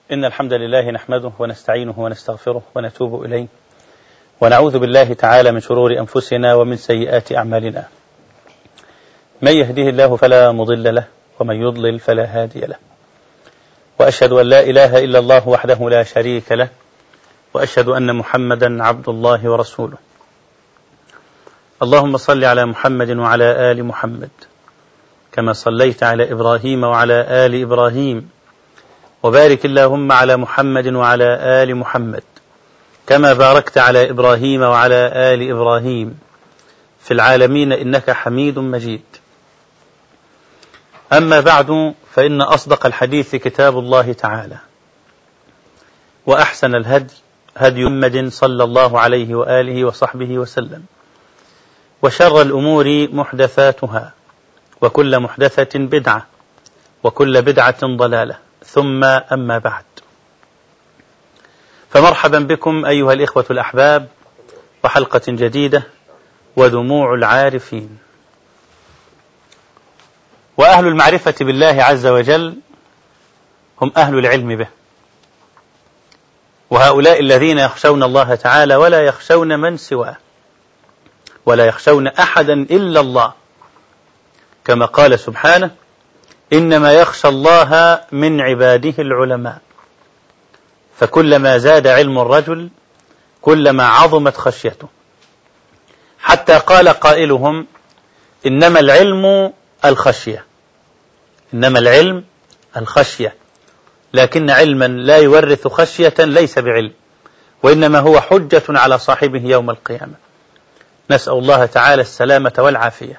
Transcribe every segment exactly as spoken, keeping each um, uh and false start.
إن الحمد لله نحمده ونستعينه ونستغفره ونتوب إليه ونعوذ بالله تعالى من شرور أنفسنا ومن سيئات أعمالنا. من يهده الله فلا مضل له ومن يضلل فلا هادي له، وأشهد أن لا إله إلا الله وحده لا شريك له، وأشهد أن محمدا عبد الله ورسوله. اللهم صل على محمد وعلى آل محمد كما صليت على إبراهيم وعلى آل إبراهيم، وبارك اللهم على محمد وعلى آل محمد كما باركت على إبراهيم وعلى آل إبراهيم في العالمين إنك حميد مجيد. أما بعد، فإن أصدق الحديث كتاب الله تعالى، وأحسن الهدي هدي محمد صلى الله عليه وآله وصحبه وسلم، وشر الأمور محدثاتها، وكل محدثة بدعة، وكل بدعة ضلالة، ثم أما بعد، فمرحبا بكم أيها الإخوة الأحباب وحلقة جديدة ودموع العارفين. وأهل المعرفة بالله عز وجل هم أهل العلم به، وهؤلاء الذين يخشون الله تعالى ولا يخشون من سواه، ولا يخشون أحدا إلا الله، كما قال سبحانه: إنما يخشى الله من عباده العلماء. فكلما زاد علم الرجل كلما عظمت خشيته، حتى قال قائلهم: إنما العلم الخشية، إنما العلم الخشية، لكن علما لا يورث خشية ليس بعلم، وإنما هو حجة على صاحبه يوم القيامة. نسأل الله تعالى السلامة والعافية.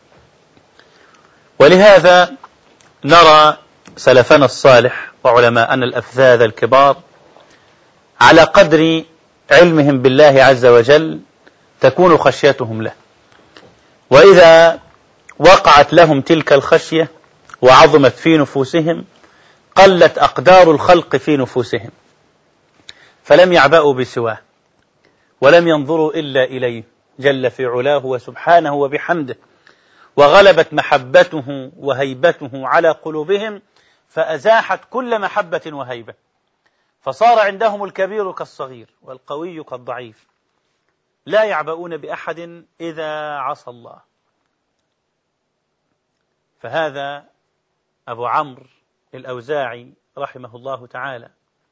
ولهذا نرى سلفنا الصالح وعلماءنا الأفذاذ الكبار على قدر علمهم بالله عز وجل تكون خشيتهم له، وإذا وقعت لهم تلك الخشية وعظمت في نفوسهم قلت أقدار الخلق في نفوسهم، فلم يعبأوا بسواه ولم ينظروا إلا إليه جل في علاه وسبحانه وبحمده، وغلبت محبته وهيبته على قلوبهم فأزاحت كل محبة وهيبة، فصار عندهم الكبير كالصغير والقوي كالضعيف، لا يعبؤون بأحد إذا عصى الله. فهذا أبو عمرو الأوزاعي رحمه الله تعالى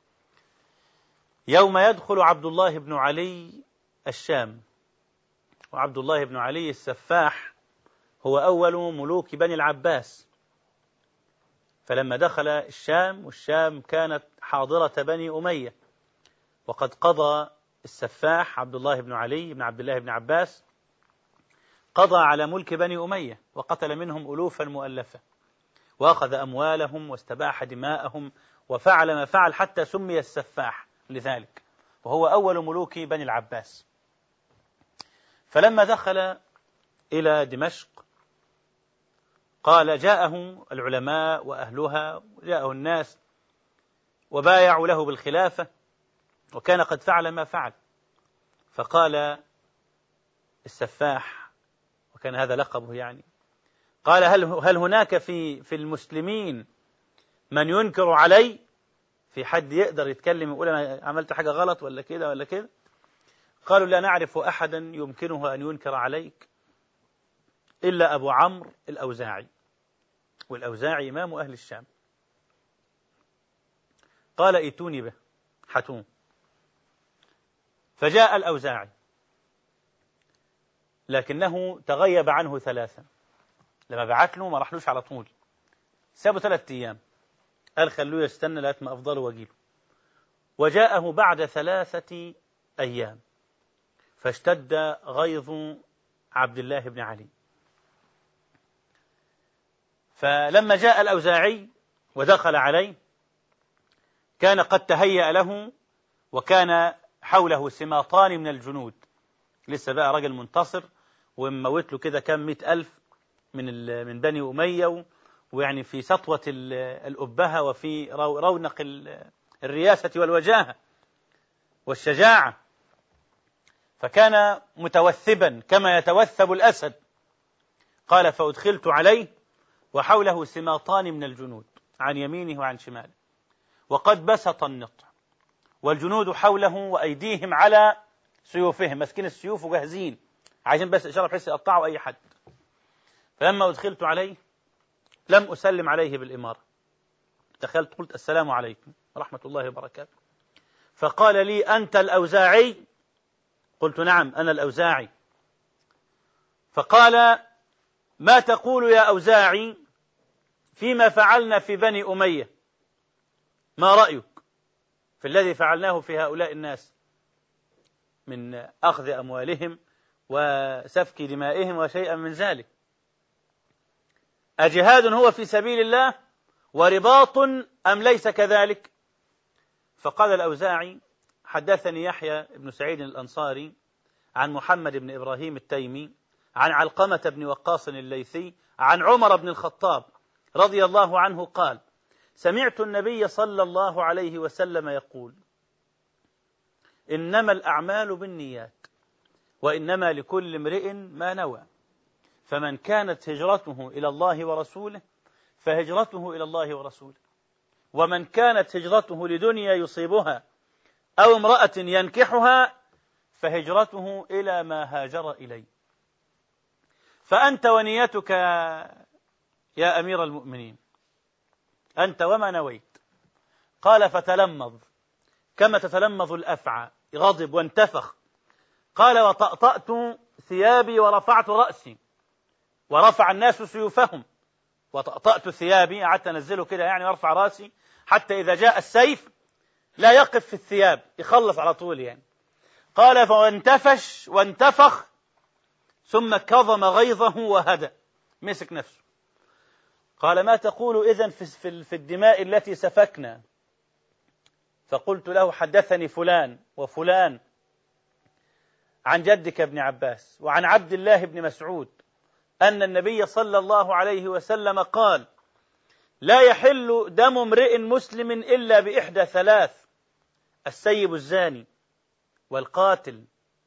يوم يدخل عبد الله بن علي الشام، وعبد الله بن علي السفاح هو أول ملوك بني العباس، فلما دخل الشام، والشام كانت حاضرة بني أمية، وقد قضى السفاح عبد الله بن علي بن عبد الله بن عباس قضى على ملك بني أمية، وقتل منهم ألوفا مؤلفة، وأخذ أموالهم واستباح دماءهم وفعل ما فعل حتى سمي السفاح لذلك، وهو أول ملوك بني العباس. فلما دخل إلى دمشق قال جاءه العلماء وأهلها، جاءه الناس وبايعوا له بالخلافة، وكان قد فعل ما فعل. فقال السفاح، وكان هذا لقبه يعني، قال: هل هل هناك في في المسلمين من ينكر علي؟ في حد يقدر يتكلم يقول أنا عملت حاجة غلط ولا كده ولا كده؟ قالوا: لا نعرف أحدا يمكنه أن ينكر عليك إلا أبو عمرو الأوزاعي، والأوزاعي إمام أهل الشام. قال: ائتوني به، حتوم. فجاء الأوزاعي، لكنه تغيب عنه ثلاثا، لما بعت له ما رحلوش على طول، سابوا ثلاثة أيام، قال خلوه يستنى لغاية ما أفضله وأجيبه. وجاءه بعد ثلاثة أيام، فاشتد غيظ عبد الله بن علي. فلما جاء الأوزاعي ودخل عليه كان قد تهيأ له، وكان حوله سماطان من الجنود، لسه بقى رجل منتصر وموت له كده كام مئة ألف من من بني أمية، ويعني في سطوة الأبهة وفي رونق الرياسة والوجاهة والشجاعة، فكان متوثبا كما يتوثب الأسد. قال: فأدخلت عليه وحوله سماطان من الجنود عن يمينه وعن شماله، وقد بسط النطع والجنود حوله وأيديهم على سيوفهم، مسكين السيوف وجاهزين عايزين بس إشارة بحيث يقطعوا أي حد. فلما أدخلت عليه لم أسلم عليه بالإمارة، دخلت قلت السلام عليكم ورحمة الله وبركاته، فقال لي أنت الأوزاعي؟ قلت نعم أنا الأوزاعي. فقال ما تقول يا أوزاعي فيما فعلنا في بني أمية؟ ما رأيك في الذي فعلناه في هؤلاء الناس من أخذ أموالهم وسفك دمائهم وشيئا من ذلك؟ أجهاد هو في سبيل الله ورباط أم ليس كذلك؟ فقال الأوزاعي حدثني يحيى بن سعيد الأنصاري عن محمد بن إبراهيم التيمي عن علقمة بن وقاص الليثي عن عمر بن الخطاب رضي الله عنه قال سمعت النبي صلى الله عليه وسلم يقول إنما الأعمال بالنيات وإنما لكل امرئ ما نوى، فمن كانت هجرته إلى الله ورسوله فهجرته إلى الله ورسوله، ومن كانت هجرته لدنيا يصيبها أو امرأة ينكحها فهجرته إلى ما هاجر إليه. فأنت ونيتك يا أمير المؤمنين، أنت وما نويت؟ قال فتلمظ كما تتلمظ الأفعى، غضب وانتفخ. قال وطأطأت ثيابي ورفعت رأسي، ورفع الناس سيوفهم، وطأطأت ثيابي قعدت أنزله كده يعني وارفع رأسي حتى إذا جاء السيف لا يقف في الثياب، يخلص على طول يعني. قال فانتفش وانتفخ ثم كظم غيظه وهدأ، مسك نفسه. قال ما تقول إذن في, في الدماء التي سفكنا؟ فقلت له حدثني فلان وفلان عن جدك ابن عباس وعن عبد الله بن مسعود أن النبي صلى الله عليه وسلم قال لا يحل دم امرئ مسلم إلا بإحدى ثلاث: السيب الزاني والقاتل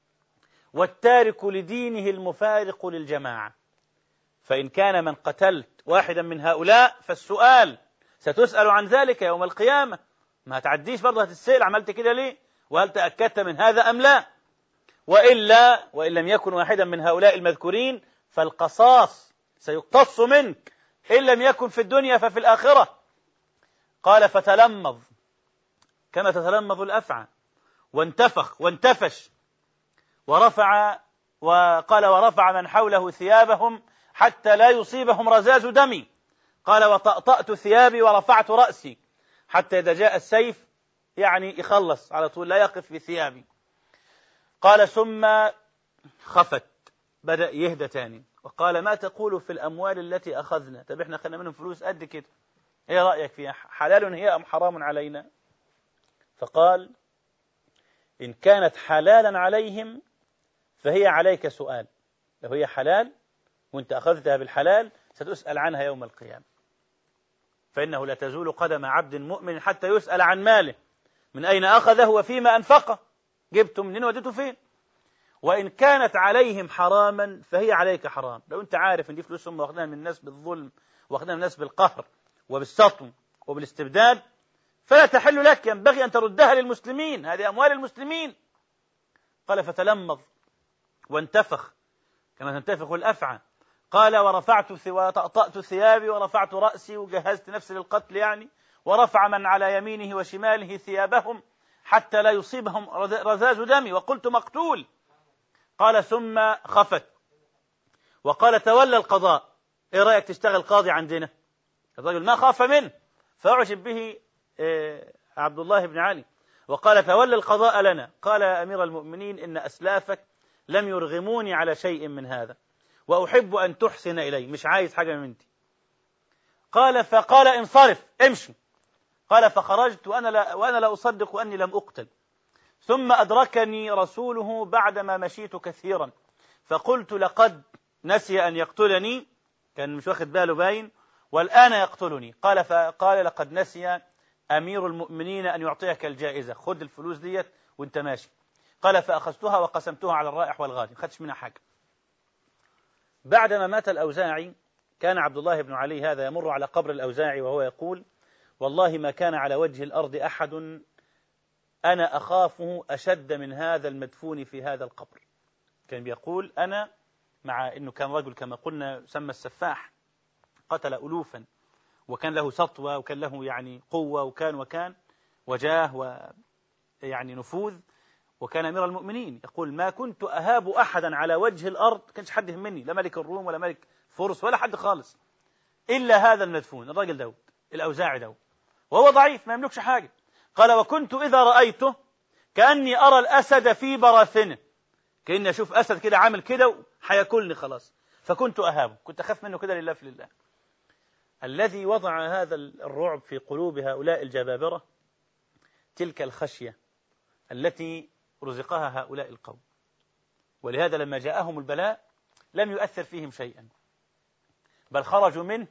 والتارك لدينه المفارق للجماعة. فإن كان من قتلت واحدا من هؤلاء فالسؤال ستسأل عن ذلك يوم القيامة، ما هتعديش برضه هتسأل عملت كده ليه وهل تأكدت من هذا أم لا، وإلا وإن لم يكن واحدا من هؤلاء المذكورين فالقصاص سيقتص منك إن لم يكن في الدنيا ففي الآخرة. قال فتلمظ كما تتلمظ الأفعى وانتفخ وانتفش ورفع وقال ورفع من حوله ثيابهم حتى لا يصيبهم رزاز دمي. قال وطأطأت ثيابي ورفعت رأسي حتى إذا جاء السيف يعني يخلص على طول لا يقف في ثيابي. قال ثم خفت، بدأ يهدى تاني وقال ما تقول في الأموال التي أخذنا؟ طب احنا أخذنا منهم فلوس قد كده، ايه رأيك فيها؟ حلال هي أم حرام علينا؟ فقال إن كانت حلالا عليهم فهي عليك سؤال، لو هي حلال وانت أخذتها بالحلال ستسأل عنها يوم القيامة، فإنه لا تزول قدم عبد مؤمن حتى يسأل عن ماله من أين أخذه وفيما أنفقه، جبته منين وديته فين. وإن كانت عليهم حراما فهي عليك حرام، لو أنت عارف أن دي فلوسهم واخدها من الناس بالظلم واخدها من الناس بالقهر وبالسطو وبالاستبداد فلا تحل لك، ينبغي أن تردها للمسلمين، هذه أموال المسلمين. قال فتلمظ وانتفخ كما تنتفخ الأفعى. قال ورفعت وطأطأت ثيابي ورفعت رأسي وجهزت نفسي للقتل يعني، ورفع من على يمينه وشماله ثيابهم حتى لا يصيبهم رذاذ دمي وقلت مقتول. قال ثم خفت وقال تولى القضاء، ايه رأيك تشتغل قاضي عندنا؟ الرجل ما خاف منه فأعجب به إيه عبد الله بن علي وقال تولى القضاء لنا. قال يا أمير المؤمنين إن أسلافك لم يرغموني على شيء من هذا وأحب أن تحسن إلي، مش عايز حاجة منتي. قال فقال انصرف امشي. قال فخرجت وأنا لا, وأنا لا أصدق أني لم أقتل. ثم أدركني رسوله بعدما مشيت كثيرا فقلت لقد نسي أن يقتلني، كان مش واخد باله باين، والآن يقتلني. قال فقال لقد نسي أمير المؤمنين أن يعطيك الجائزة، خذ الفلوس ديت وانت ماشي. قال فأخذتها وقسمتها على الرائح والغادي، خدش منها حاجة. بعدما مات الأوزاعي كان عبد الله بن علي هذا يمر على قبر الأوزاعي وهو يقول والله ما كان على وجه الأرض أحد أنا أخافه أشد من هذا المدفون في هذا القبر. كان بيقول أنا، مع أنه كان رجل كما قلنا يسمى السفاح، قتل ألوفا وكان له سطوة وكان له يعني قوة وكان وكان وجاه ويعني نفوذ وكان أمير المؤمنين، يقول ما كنت أهاب أحدا على وجه الأرض، كانش حد يهمني، لا ملك الروم ولا ملك فرس ولا حد خالص، إلا هذا المدفون الراجل داود الأوزاعي داود، وهو ضعيف ما يملكش حاجة. قال وكنت إذا رأيته كأني أرى الأسد في براثنه، كأني أشوف أسد كده عامل كده حياكلني خلاص، فكنت أهابه، كنت أخاف منه كده لله في لله. الذي وضع هذا الرعب في قلوب هؤلاء الجبابرة تلك الخشية التي رزقها هؤلاء القوم، ولهذا لما جاءهم البلاء لم يؤثر فيهم شيئا، بل خرجوا منه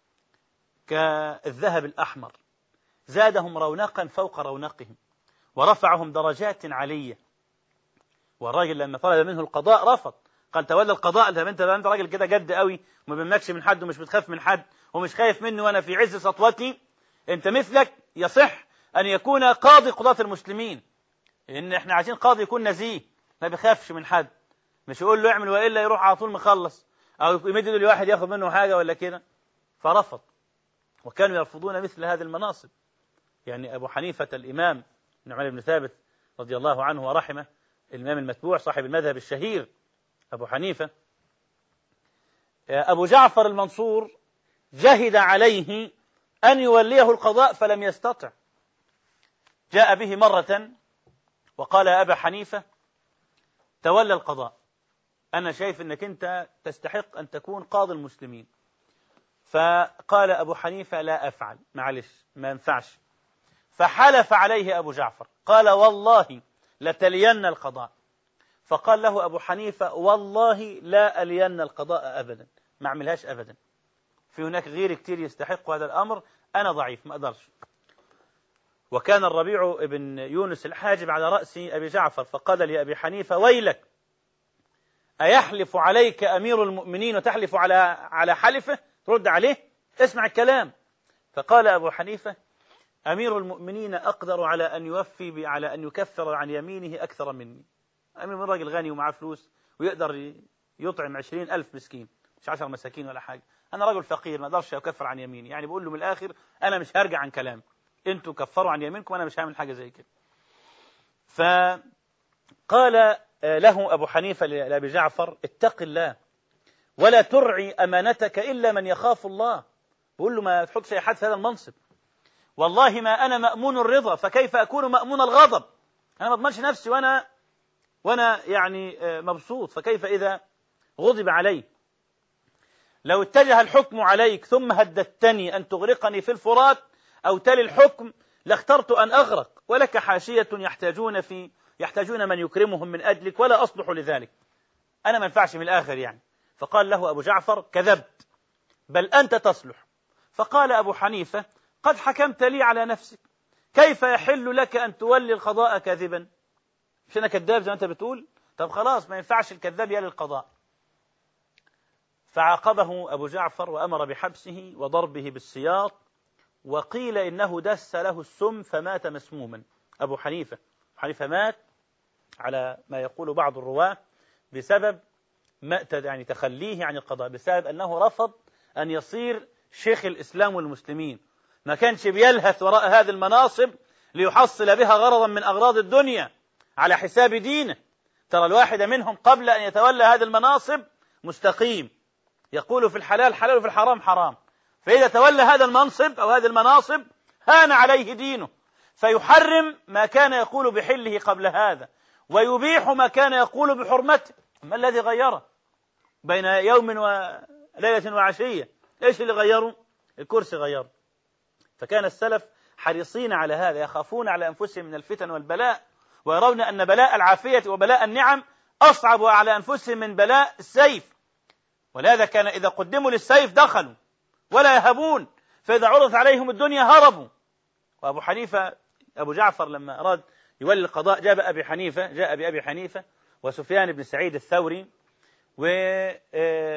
كالذهب الأحمر، زادهم رونقا فوق رونقهم ورفعهم درجات علية. والراجل لما طلب منه القضاء رفض، قال تولى القضاء، انت انت راجل كده جد قوي وما بيملكش من حد ومش بتخاف من حد ومش خايف مني وانا في عز سطوتي، انت مثلك يصح ان يكون قاضي قضاة المسلمين، لان احنا عايزين قاضي يكون نزيه ما بيخافش من حد، مش يقول له اعمل والا يروح على طول مخلص او يمد له لواحد ياخذ منه حاجه ولا كده، فرفض. وكانوا يرفضون مثل هذه المناصب. يعني ابو حنيفه الامام نعمان بن ثابت رضي الله عنه ورحمه، الامام المتبوع صاحب المذهب الشهير ابو حنيفه، ابو جعفر المنصور جهد عليه ان يوليه القضاء فلم يستطع، جاء به مره وقال يا ابا حنيفه تولى القضاء، أنا شايف أنك أنت تستحق أن تكون قاضي المسلمين. فقال أبو حنيفة لا أفعل، معلش ما ينفعش. فحلف عليه أبو جعفر قال والله لتلين القضاء. فقال له أبو حنيفة والله لا ألين القضاء أبدا، ما أعملهاش أبدا، في هناك غير كتير يستحق هذا الأمر، أنا ضعيف ما أقدرش. وكان الربيع ابن يونس الحاجب على رأس أبي جعفر، فقال لأبي حنيفة ويلك أيحلف عليك أمير المؤمنين وتحلف على على حلفه؟ ترد عليه، اسمع الكلام. فقال أبو حنيفة أمير المؤمنين أقدر على أن يوفي على أن يكفر عن يمينه أكثر مني. أمير من راجل غني ومعاه فلوس ويقدر يطعم عشرين ألف مسكين، مش عشر مساكين ولا حاجة. أنا رجل فقير ما أقدرش أكفر عن يميني، يعني بقول له من الآخر أنا مش هرجع عن كلام، أنتوا كفروا عن يمينكم أنا مش هعمل حاجة زي كده. فقال له أبو حنيفة لأبي جعفر اتق الله ولا ترعي أمانتك إلا من يخاف الله. بقول له ما تحطش أي حد في هذا المنصب، والله ما أنا مأمون الرضا فكيف أكون مأمون الغضب؟ أنا ما أضمنش نفسي وأنا وأنا يعني مبسوط، فكيف إذا غضب علي؟ لو اتجه الحكم عليك ثم هددتني أن تغرقني في الفرات أو تلي الحكم لاخترت أن أغرق، ولك حاشية يحتاجون في يحتاجون من يكرمهم من أجلك ولا أصلح لذلك، أنا ما ينفعش من الآخر يعني. فقال له أبو جعفر كذبت بل أنت تصلح. فقال أبو حنيفة قد حكمت لي على نفسك، كيف يحل لك أن تولي القضاء كاذبا؟ مش أنا كذاب زي ما أنت بتقول؟ طب خلاص ما ينفعش الكذاب يلي القضاء. فعاقبه أبو جعفر وأمر بحبسه وضربه بالسياط، وقيل إنه دس له السم فمات مسموما. أبو حنيفة حنيفة مات على ما يقول بعض الرواة بسبب ما يعني تخليه عن القضاء، بسبب أنه رفض أن يصير شيخ الإسلام والمسلمين، ما كانش بيلهث وراء هذه المناصب ليحصل بها غرضا من أغراض الدنيا على حساب دينه. ترى الواحد منهم قبل أن يتولى هذه المناصب مستقيم، يقول في الحلال حلال وفي الحرام حرام، فإذا تولى هذا المنصب أو هذه المناصب هان عليه دينه، فيحرم ما كان يقول بحله قبل هذا ويبيح ما كان يقول بحرمته. ما الذي غيره بين يوم وليلة وعشية؟ إيش اللي غيره؟ الكرسي غيره. فكان السلف حريصين على هذا، يخافون على أنفسهم من الفتن والبلاء، ويرون أن بلاء العافية وبلاء النعم أصعب على أنفسهم من بلاء السيف، ولهذا كان إذا قدموا للسيف دخلوا ولا يهبون، فإذا عرضت عليهم الدنيا هربوا. وأبو حنيفة أبو جعفر لما أراد يولي القضاء جاء بأبي حنيفة جاء بأبي حنيفة وسفيان بن سعيد الثوري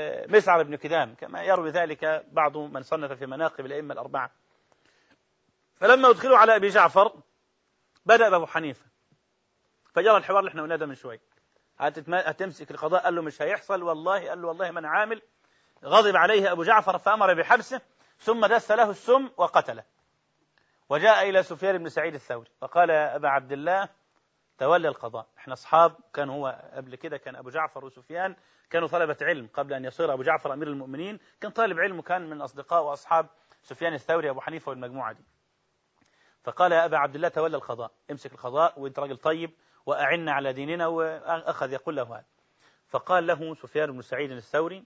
ومسعر بن كدام، كما يروي ذلك بعض من صنف في مناقب الأئمة الأربعة. فلما أدخلوا على أبي جعفر بدأ بأبو حنيفة، فجرى الحوار اللي احنا قلناه ده من شوي. هتمسك القضاء؟ قال له مش هيحصل والله. قال له والله ما أنا عامل. غضب عليه أبو جعفر فأمر بحبسه، ثم دس له السم وقتله. وجاء إلى سفيان بن سعيد الثوري فقال يا أبا عبد الله تولى القضاء. احنا أصحاب، كان هو قبل كده كان أبو جعفر وسفيان كانوا طلبة علم قبل أن يصير أبو جعفر أمير المؤمنين، كان طالب علم وكان من أصدقاء وأصحاب سفيان الثوري أبو حنيفة والمجموعة دي. فقال يا أبا عبد الله تولى القضاء، امسك القضاء وانت راجل طيب وأعنا على ديننا، وأخذ يقول له هذا. فقال له سفيان بن سعيد الثوري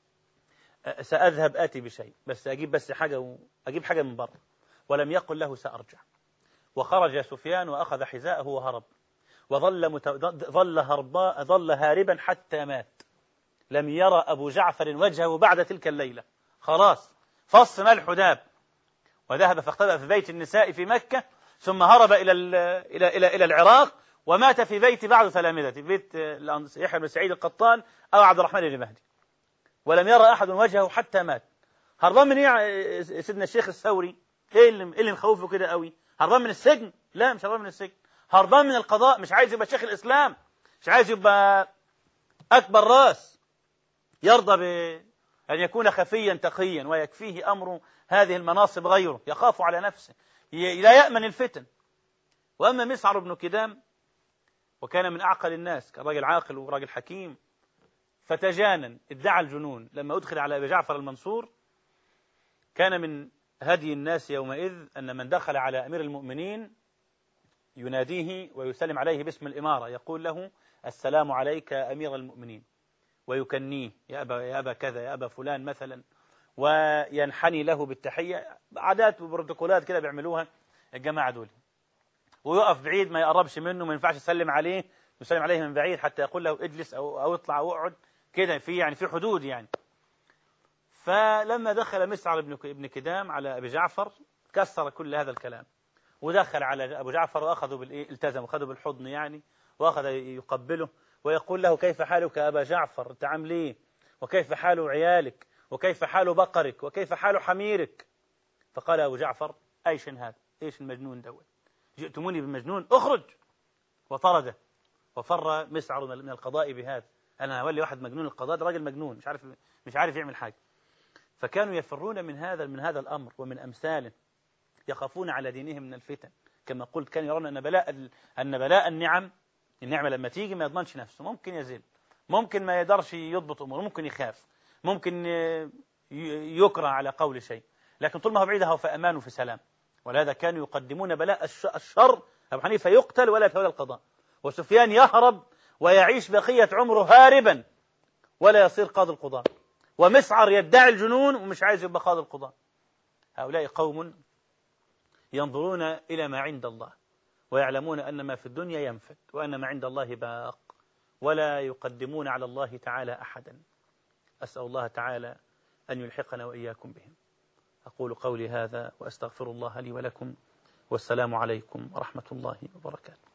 سأذهب آتي بشيء، بس أجيب بس حاجة، أجيب حاجة من بره. ولم يقل له سأرجع. وخرج سفيان وأخذ حذاءه وهرب، وظل مت... ظل هربا ظل هاربا حتى مات. لم يرى أبو جعفر وجهه بعد تلك الليلة، خلاص فص ملح داب. وذهب فاختبأ في بيت النساء في مكة، ثم هرب إلى ال... إلى إلى إلى العراق، ومات في بيت بعض تلامذته، بيت يحيى بن سعيد القطان أو عبد الرحمن بن مهدي. ولم يرى أحد وجهه حتى مات. هربان من إيه سيدنا الشيخ الثوري؟ إيه اللي, إيه اللي مخوفه كده قوي؟ هربان من السجن؟ لا، مش هربان من السجن، هربان من القضاء. مش عايز يبقى شيخ الإسلام، مش عايز يبقى أكبر راس، يرضى بأن يكون خفيا تقيا ويكفيه أمر هذه المناصب غيره، يخاف على نفسه، لا يأمن الفتن. وأما مسعر بن كدام وكان من أعقل الناس، كان راجل عاقل وراجل حكيم، فتجانن، ادعى الجنون. لما أدخل على أبي جعفر المنصور كان من هدي الناس يومئذ أن من دخل على أمير المؤمنين يناديه ويسلم عليه باسم الإمارة، يقول له السلام عليك أمير المؤمنين، ويكنيه يا أبا, يا أبا كذا، يا أبا فلان مثلا، وينحني له بالتحية. عادات وبروتوكولات كده بيعملوها الجماعة دول. ويقف بعيد ما يقربش منه، ما ينفعش يسلم عليه، يسلم عليه من بعيد حتى يقول له اجلس أو, أو اطلع أو اقعد كده، في يعني في حدود يعني. فلما دخل مسعر بن كدام على أبي جعفر كسر كل هذا الكلام، ودخل على أبو جعفر وأخذوا بالإيه، التزم وأخذوا بالحضن يعني، وأخذ يقبله ويقول له كيف حالك أبا جعفر، أنت عامل إيه؟ وكيف حال عيالك؟ وكيف حال بقرك؟ وكيف حال حميرك؟ فقال أبو جعفر أيش هذا؟ إيش المجنون دوت؟ جئتموني بمجنون؟ أخرج. وطرده وفر مسعر من القضاء بهذا. أنا أولي واحد مجنون القضاء، ده راجل مجنون مش عارف مش عارف يعمل حاجة. فكانوا يفرون من هذا من هذا الأمر ومن أمثاله، يخافون على دينهم من الفتن. كما قلت كانوا يرون أن بلاء أن بلاء النعم، النعمة لما تيجي ما يضمنش نفسه، ممكن يزل، ممكن ما يقدرش يضبط أموره، ممكن يخاف، ممكن يكره على قول شيء، لكن طول ما هو بعيدها في أمان وفي سلام. ولهذا كانوا يقدمون بلاء الشر. أبو حنيفة يقتل ولا يتولى القضاء، وسفيان يهرب ويعيش بقية عمره هاربا ولا يصير قاضي القضاء، ومسعر يدعي الجنون ومش عايز يبقى قاضي القضاء. هؤلاء قوم ينظرون إلى ما عند الله، ويعلمون أن ما في الدنيا ينفد وأن ما عند الله باق، ولا يقدمون على الله تعالى أحدا. أسأل الله تعالى أن يلحقنا وإياكم بهم. أقول قولي هذا وأستغفر الله لي ولكم، والسلام عليكم ورحمة الله وبركاته.